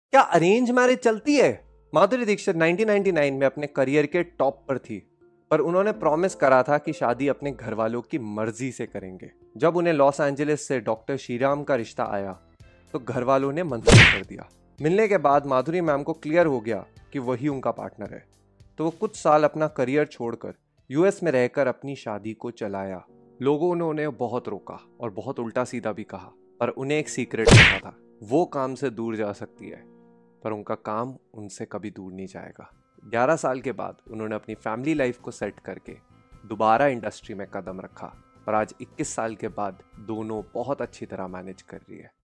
क्या arrange marriage चलती है? माधुरी दीक्षित 1999 में अपने करियर के टॉप पर थी, पर उन्होंने प्रॉमिस करा था कि शादी अपने घर वालों की मर्जी से करेंगे। जब उन्हें लॉस एंजलिस से डॉक्टर श्रीराम का रिश्ता आया तो घर वालों ने मंजूर कर दिया। मिलने के बाद माधुरी मैम को क्लियर हो गया कि वही उनका पार्टनर है, तो वो कुछ साल अपना करियर छोड़कर यूएस में रहकर अपनी शादी को चलाया। लोगों ने उन्हें बहुत रोका और बहुत उल्टा सीधा भी कहा, पर उन्हें एक सीक्रेट पता था, वो काम से दूर जा सकती है पर उनका काम उनसे कभी दूर नहीं जाएगा। 11 साल के बाद उन्होंने अपनी फैमिली लाइफ को सेट करके दोबारा इंडस्ट्री में कदम रखा और आज 21 साल के बाद दोनों बहुत अच्छी तरह मैनेज कर रही है।